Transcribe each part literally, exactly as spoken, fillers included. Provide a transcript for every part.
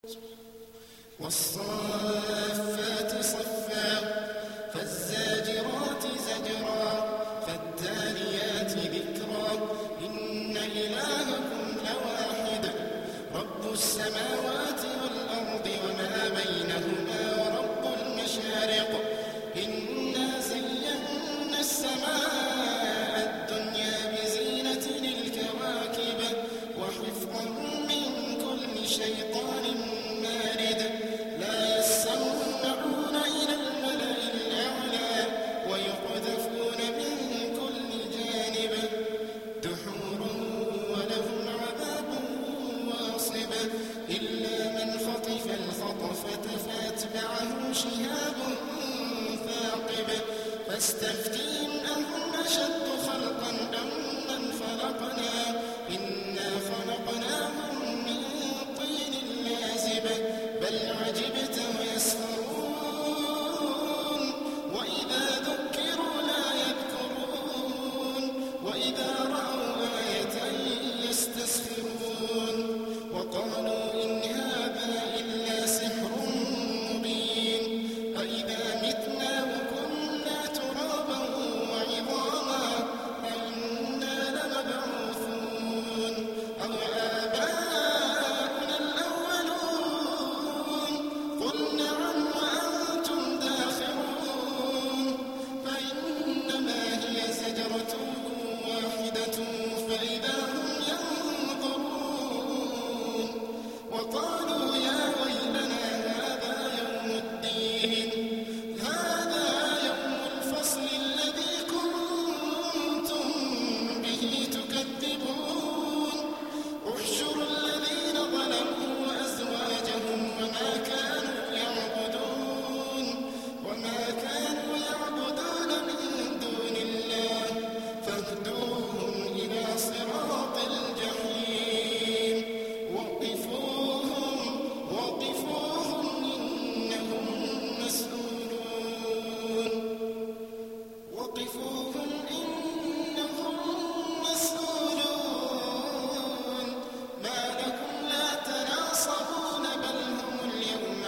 والصافات صفا فالزاجرات زجرا فالتاليات ذكرا إن إلهكم لواحد رب السماوات والأرض وما بينهما ورب المشارق إنا زينا السماء الدنيا بزينة الكواكب وحفظا من كل شيطان مارد لا يسمعون إلى الملأ الأعلى ويقذفون من كل جانب دحور ولهم عذاب واصب إلا من خطف الخطفة فأتبعه شهاب ثاقب فاستفتهم أهم أشد خلقا أم من خلقنا إنا خلقناهم من طين لازب بل عجبت ويسخرون وإذا ذكروا لا يذكرون وإذا رأوا آية يستسخرون وقالوا إن هذا إلا سحر مبين أإذا متنا وكنا ترابا وعظاما أإنا لمبعوثون أو آباؤنا الأولون قل نعم وأنتم داخرون فإنما هي زجرة واحدة فإذا هم ينظرون وقالوا يا ويلنا هذا يوم الدين هذا يوم الفصل الذي كنتم به تكذبون احشروا الذين ظلموا وأزواجهم وما كانوا يعبدون وما كانوا يعبدون من دون الله فاهدوهم إلى صراط الجحيم وقفوهم وقفوهم إنهم مسؤولون وقفوهم إنهم مسؤولون ما لكم لا تناصبون بل هم اليوم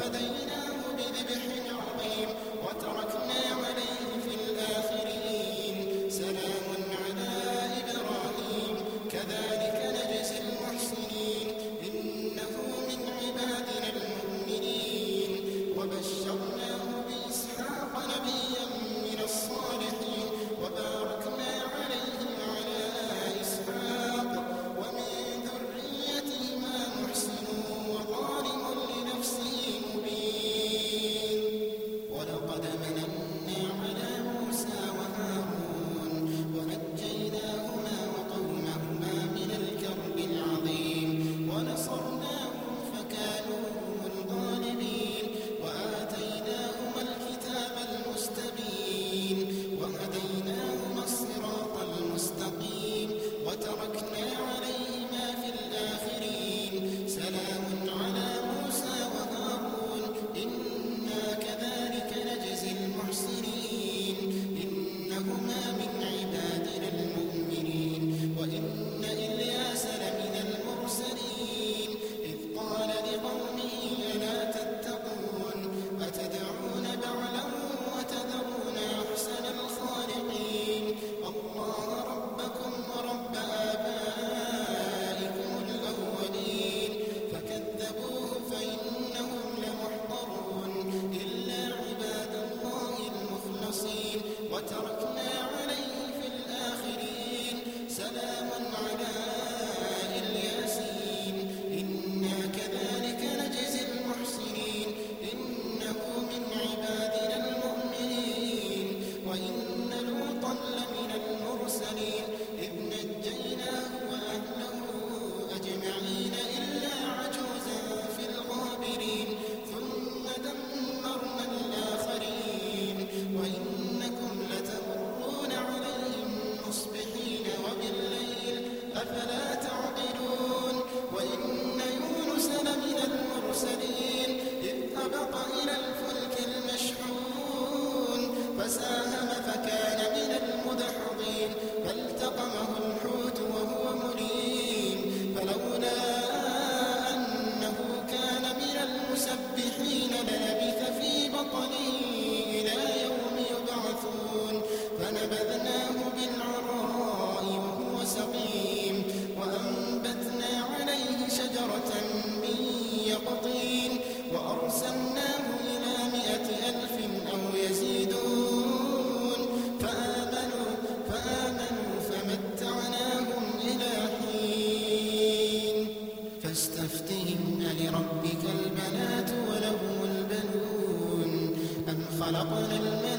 وفديناه بذبح عظيم وتركنا عليه في الآخرين سلام على إبراهيم كذلك نجزي المحسنين إنه من عبادنا المؤمنين وبشرناه بإسحاق نبيا من الصالحين وباركنا عليه وعلى إسحاق ومن ذريتهما محسن وظالم لنفسه مبين ولقد مننا على موسى وهارون ونجيناهما وقومهما من الكرب العظيم ونصرناهم فكانوا هم الغالبين وآتيناهما الكتاب المستبين وهديناهما الصراط المستقيم وتركنا عليهما في الآخرين سلام على موسى وهارون إنا كذلك نجزي المحسنين إنهما من عبادنا المؤمنين وإن إلياس لمن المرسلين إذ قال لقومه ألا تتقون أتدعون بعلا وتذرون أحسن الخالقين الله ربكم ورب آبائكم الأولين فكذبوه فإنهم لمحضرون إلا عباد الله المخلصين وتركنا عليه في الآخرين سلام على الياسين إنا كذلك نجزي المحسنين إنه من عبادنا المؤمنين وإن لوطا لمن المرسلين إذ نجيناه وأهله أجمعين إلا عجوزا في الغابرين ثم دمرنا الآخرين وإنكم لتمرون عليهم مصبحين وبالليل أفلا تعقلون وإن يونس لمن المرسلين إذ أبق إلى الفلك المشحون فساهم فكان من المدحضين فالتقمه الحوت وهو مليم فلولا أنه كان من المسبحين للبث في بطنه إلى يوم يبعثون فنبذناه بالعراء وهو سقيم وأنبتنا عليه شجرة من يقطين وأرسلناه إلى مائة ألف أو يزيدون فآمنوا فآمنوا فمتعناهم إلى حين فاستفتهم ألربك البنات ولهم البنون أم خلقنا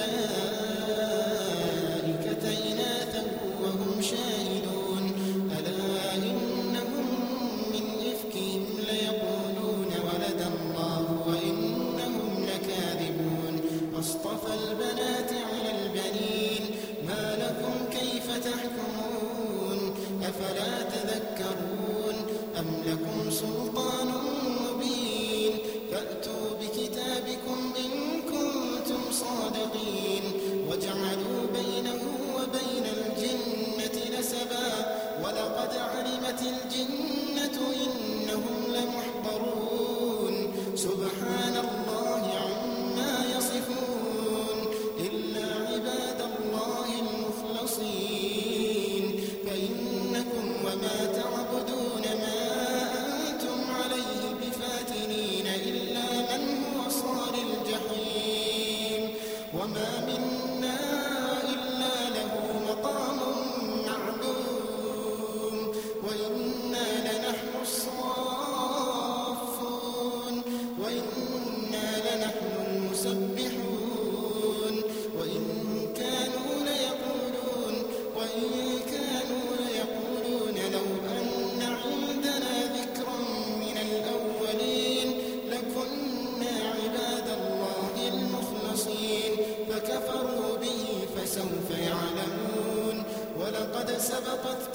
الملائكة إناثا وهم شاهدون ألا إنهم من إفكهم ليقولون ولد الله وإنهم لكاذبون أصطفى البنات على البنين ما لكم كيف تحكمون أفلا تذكرون أم لكم سلطان مبين فأتوا بكتابكم إن كنتم صادقين وجعلوا بينه وبين الجنة نسبا ولقد علمت الجنة إنهم لمحضرون سبحان الله عما يصفون إلا عباد الله المخلصين فإنكم وما تعبدون ما أنتم عليه بفاتنين إلا من هو صال الجحيم وما منا إلا له مقام معلوم وإنا لنحن الصافون وإنا لنحن المسبحون وإن كانوا ليقولون وإن كانوا ليقولون لو أن عندنا ذكرا من الأولين لكنا عباد الله المخلصين فكفروا به فسوف يعلمون ولقد سبقت